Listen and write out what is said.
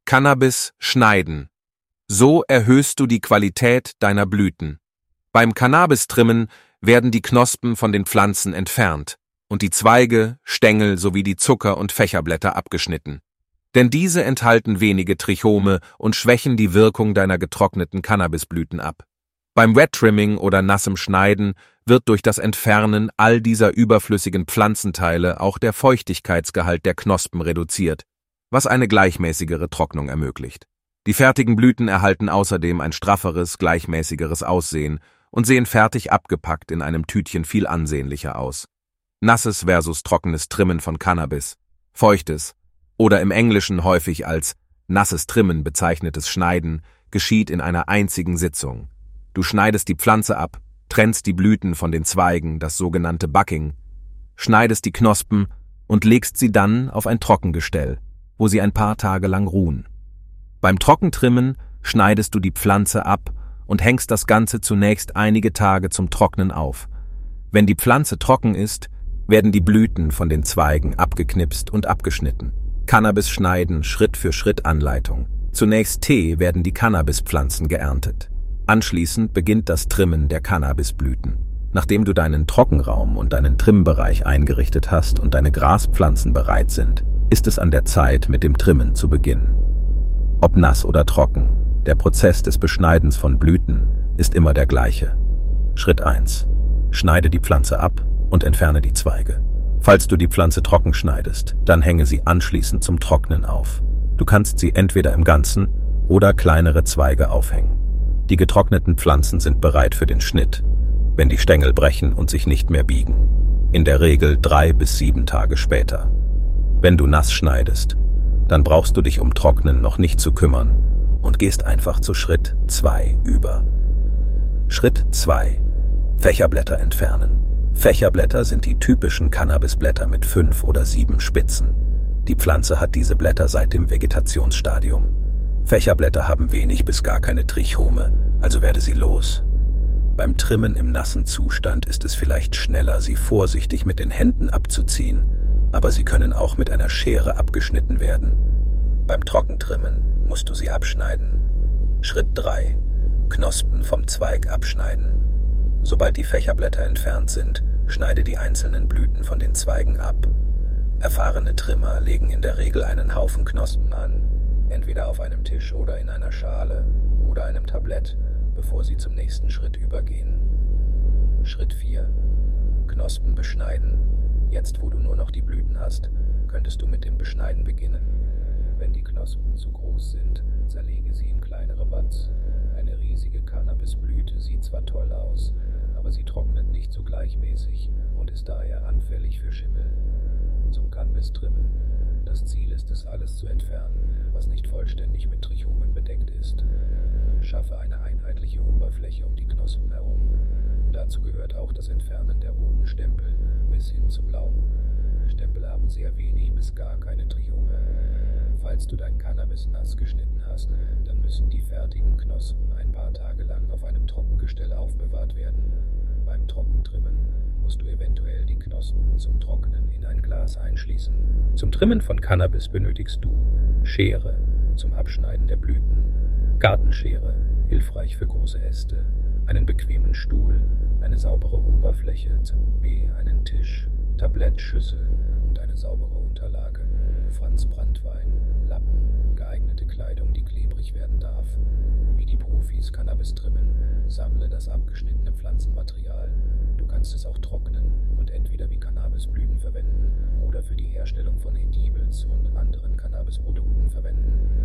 Cannabis schneiden. So erhöhst du die Qualität deiner Blüten. Beim Cannabis-Trimmen werden die Knospen von den Pflanzen entfernt und die Zweige, Stängel sowie die Zucker- und Fächerblätter abgeschnitten. Denn diese enthalten wenige Trichome und schwächen die Wirkung deiner getrockneten Cannabisblüten ab. Beim Wet-Trimming oder nassem Schneiden wird durch das Entfernen all dieser überflüssigen Pflanzenteile auch der Feuchtigkeitsgehalt der Knospen reduziert, was eine gleichmäßigere Trocknung ermöglicht. Die fertigen Blüten erhalten außerdem ein strafferes, gleichmäßigeres Aussehen und sehen fertig abgepackt in einem Tütchen viel ansehnlicher aus. Nasses versus trockenes Trimmen von Cannabis, feuchtes oder im Englischen häufig als nasses Trimmen bezeichnetes Schneiden geschieht in einer einzigen Sitzung. Du schneidest die Pflanze ab, trennst die Blüten von den Zweigen, das sogenannte Bucking, schneidest die Knospen und legst sie dann auf ein Trockengestell, wo sie ein paar Tage lang ruhen. Beim Trockentrimmen schneidest du die Pflanze ab und hängst das Ganze zunächst einige Tage zum Trocknen auf. Wenn die Pflanze trocken ist, werden die Blüten von den Zweigen abgeknipst und abgeschnitten. Cannabis schneiden, Schritt für Schritt Anleitung. Zunächst werden die Cannabispflanzen geerntet. Anschließend beginnt das Trimmen der Cannabisblüten. Nachdem du deinen Trockenraum und deinen Trimmbereich eingerichtet hast und deine Graspflanzen bereit sind, ist es an der Zeit, mit dem Trimmen zu beginnen. Ob nass oder trocken, der Prozess des Beschneidens von Blüten ist immer der gleiche. Schritt 1. Schneide die Pflanze ab und entferne die Zweige. Falls du die Pflanze trocken schneidest, dann hänge sie anschließend zum Trocknen auf. Du kannst sie entweder im Ganzen oder kleinere Zweige aufhängen. Die getrockneten Pflanzen sind bereit für den Schnitt, wenn die Stängel brechen und sich nicht mehr biegen. In der Regel 3 bis 7 Tage später. Wenn du nass schneidest, dann brauchst du dich um Trocknen noch nicht zu kümmern und gehst einfach zu Schritt 2 über. Schritt 2. Fächerblätter entfernen. Fächerblätter sind die typischen Cannabisblätter mit 5 oder 7 Spitzen. Die Pflanze hat diese Blätter seit dem Vegetationsstadium. Fächerblätter haben wenig bis gar keine Trichome, also werde sie los. Beim Trimmen im nassen Zustand ist es vielleicht schneller, sie vorsichtig mit den Händen abzuziehen, aber sie können auch mit einer Schere abgeschnitten werden. Beim Trockentrimmen musst du sie abschneiden. Schritt 3. Knospen vom Zweig abschneiden. Sobald die Fächerblätter entfernt sind, schneide die einzelnen Blüten von den Zweigen ab. Erfahrene Trimmer legen in der Regel einen Haufen Knospen an, entweder auf einem Tisch oder in einer Schale oder einem Tablett, bevor sie zum nächsten Schritt übergehen. Schritt 4. Knospen beschneiden. Jetzt, wo du nur noch die Blüten hast, könntest du mit dem Beschneiden beginnen. Wenn die Knospen zu groß sind, zerlege sie in kleinere Buds. Eine riesige Cannabisblüte sieht zwar toll aus, aber sie trocknet nicht so gleichmäßig und ist daher anfällig für Schimmel. Zum Cannabis-Trimmen. Das Ziel ist es, alles zu entfernen, was nicht vollständig mit Trichomen bedeckt ist. Schaffe eine einheitliche Oberfläche um die Knospen herum. Dazu gehört auch das Entfernen der roten Stempel bis hin zu blau. Stempel haben sehr wenig bis gar keine Trichome. Falls du dein Cannabis nass geschnitten hast, dann müssen die fertigen Knospen ein paar Tage lang auf einem Trockengestell aufbewahrt werden. Beim Trockentrimmen musst du eventuell die Knospen zum Trocknen in ein Glas einschließen. Zum Trimmen von Cannabis benötigst du Schere zum Abschneiden der Blüten, Gartenschere, hilfreich für große Äste, einen bequemen Stuhl, eine saubere Oberfläche, einen Tisch, Tablett, Schüssel und eine saubere Unterlage, Franzbranntwein, Lappen, geeignete Kleidung, die klebrig werden darf. Wie die Profis Cannabis trimmen, sammle das abgeschnittene Pflanzenmaterial. Du kannst es auch trocknen und entweder wie Cannabisblüten verwenden oder für die Herstellung von Edibles und anderen Cannabisprodukten verwenden.